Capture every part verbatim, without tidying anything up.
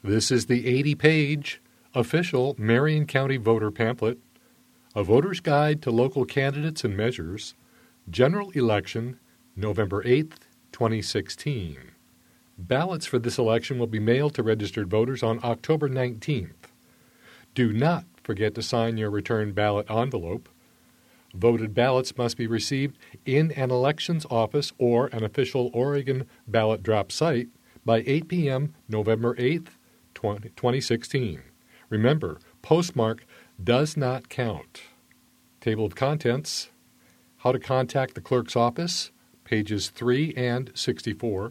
This is the eighty-page official Marion County voter pamphlet, A Voter's Guide to Local Candidates and Measures, General Election, November eighth, twenty sixteen. Ballots for this election will be mailed to registered voters on October nineteenth. Do not forget to sign your return ballot envelope. Voted ballots must be received in an elections office or an official Oregon ballot drop site by eight p.m. November eighth, twenty sixteen. Remember, postmark does not count. Table of contents, how to contact the clerk's office, pages three and sixty-four.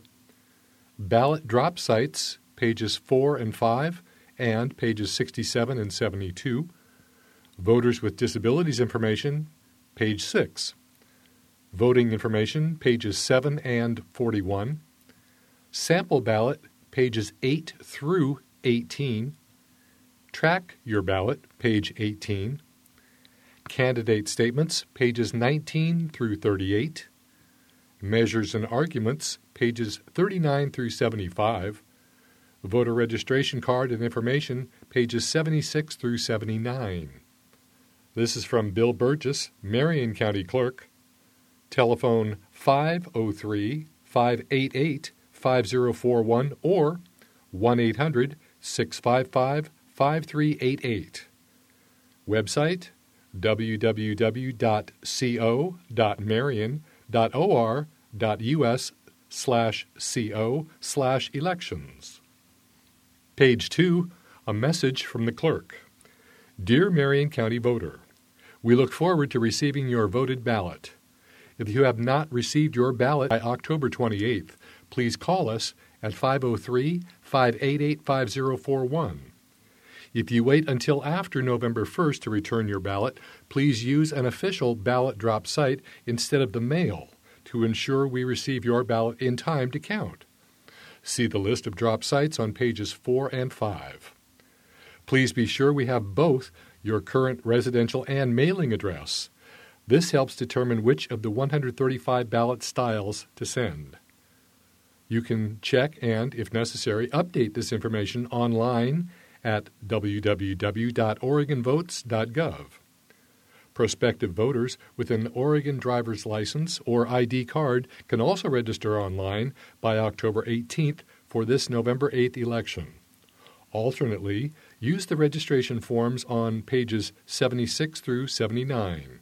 Ballot drop sites, pages four and five, and pages sixty-seven and seventy-two. Voters with disabilities information, page six. Voting information, pages seven and forty-one. Sample ballot, pages eight through eighteen. Track your ballot, page eighteen. Candidate statements, pages nineteen through thirty-eight. Measures and arguments, pages thirty-nine through seventy-five. Voter registration card and information, pages seventy-six through seventy-nine. This is from Bill Burgess, Marion County Clerk. Telephone five oh three, five eight eight, five oh four one or one eight hundred, six five five, five three eight eight. Website w w w dot co dot marion dot or dot us slash co slash elections. Page two, a message from the clerk. Dear Marion County voter, we look forward to receiving your voted ballot. If you have not received your ballot by October twenty-eighth, please call us at five oh three, five eight eight, five oh four one. If you wait until after November first to return your ballot, please use an official ballot drop site instead of the mail to ensure we receive your ballot in time to count. See the list of drop sites on pages four and five. Please be sure we have both your current residential and mailing address. This helps determine which of the one hundred thirty-five ballot styles to send. You can check and, if necessary, update this information online at w w w dot oregon votes dot gov. Prospective voters with an Oregon driver's license or I D card can also register online by October eighteenth for this November eighth election. Alternately, use the registration forms on pages seventy-six through seventy-nine.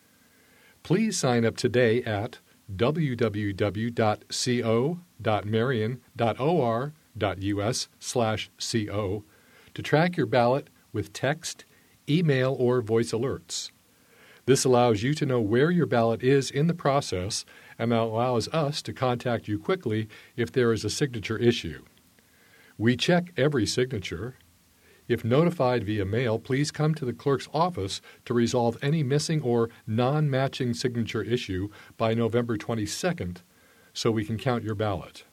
Please sign up today at w w w dot co dot marion dot or dot us slash co to track your ballot with text, email, or voice alerts. This allows you to know where your ballot is in the process and allows us to contact you quickly if there is a signature issue. We check every signature. If notified via mail, please come to the clerk's office to resolve any missing or non-matching signature issue by November twenty-second so we can count your ballot.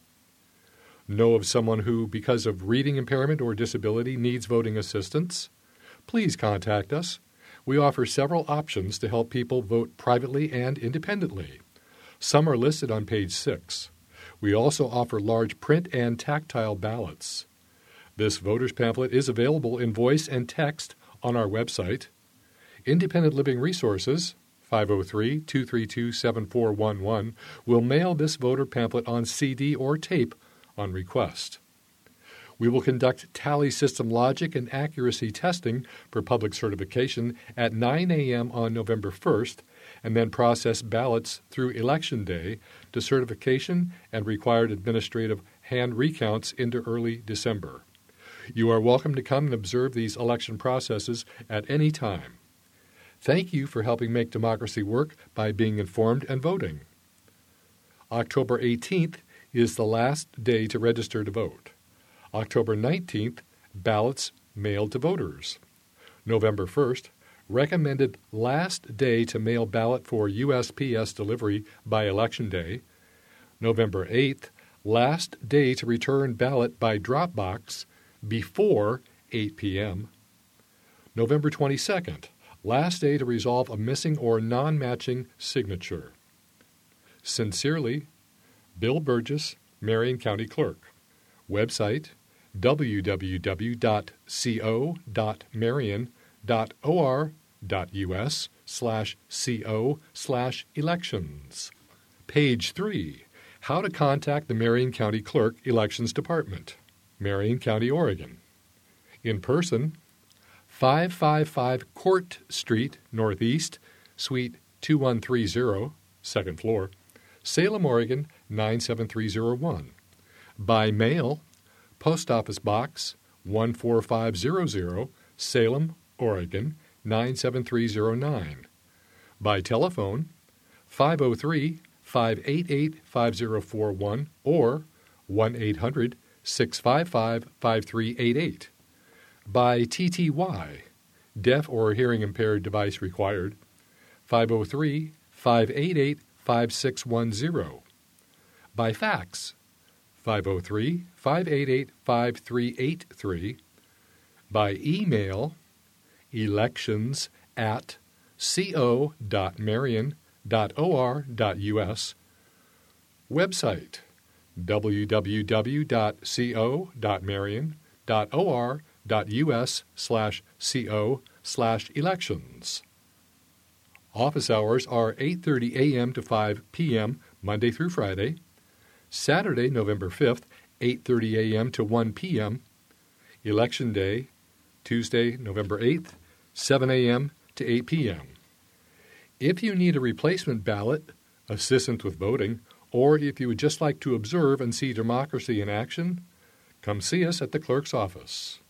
Know of someone who, because of reading impairment or disability, needs voting assistance? Please contact us. We offer several options to help people vote privately and independently. Some are listed on page six. We also offer large print and tactile ballots. This voter's pamphlet is available in voice and text on our website. Independent Living Resources, five oh three, two three two, seven four one one, will mail this voter pamphlet on C D or tape on request. We will conduct tally system logic and accuracy testing for public certification at nine a.m. on November first, and then process ballots through Election Day to certification and required administrative hand recounts into early December. You are welcome to come and observe these election processes at any time. Thank you for helping make democracy work by being informed and voting. October eighteenth is the last day to register to vote. October nineteenth, ballots mailed to voters. November first, recommended last day to mail ballot for U S P S delivery by Election Day. November eighth, last day to return ballot by drop box before eight p.m. November twenty-second, last day to resolve a missing or non-matching signature. Sincerely, Bill Burgess, Marion County Clerk. Website, w w w dot co dot marion dot or dot us slash co slash elections. Page three. How to contact the Marion County Clerk Elections Department, Marion County, Oregon. In person, five fifty-five Court Street, Northeast, Suite two one three zero, second floor, Salem, Oregon nine seven three zero one. By mail, Post Office Box one four five zero zero, Salem, Oregon nine seven three zero nine. By telephone, five oh three, five eight eight, five oh four one or one eight hundred, six five five, five three eight eight. By T T Y, deaf or hearing impaired device required, five oh three, five eight eight, five six one zero. By fax, five oh three, five eight eight, five three eight three. By email, elections at co dot marion dot or dot us. Website, w w w dot co dot marion dot or dot us slash co slash elections. Office hours are eight thirty a.m. to five p.m. Monday through Friday. Saturday, November fifth, eight thirty a.m. to one p.m. Election Day, Tuesday, November eighth, seven a.m. to eight p.m. If you need a replacement ballot, assistance with voting, or if you would just like to observe and see democracy in action, come see us at the clerk's office.